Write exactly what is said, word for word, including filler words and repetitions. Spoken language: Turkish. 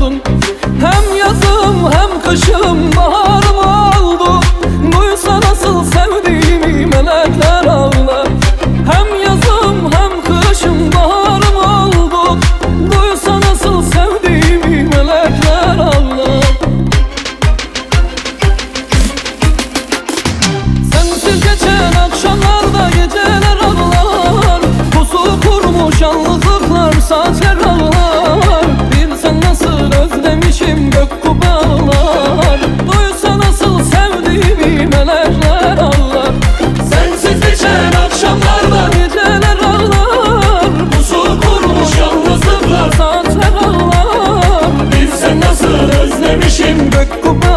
oldun. Hem yazım hem kışım baharım oldu. Duysa nasıl sevdiğimi melekler ağlar. Hem yazım hem kışım baharım oldu. Duysa nasıl sevdiğimi melekler ağlar. Sensiz geçen akşamlarda geceler ağlar. Pusu kurmuş yalnızlıklar, saatler ağlar. Bir sen nasıl özlemişim gök kubbeler. Duysa nasıl sevdiğimi melekler ağlar. Sensiz geçen akşamlarda geceler ağlar. Pusu kurmuş yalnızlıklar, saatler ağlar. Bir sen nasıl özlemişim gök kubbeler.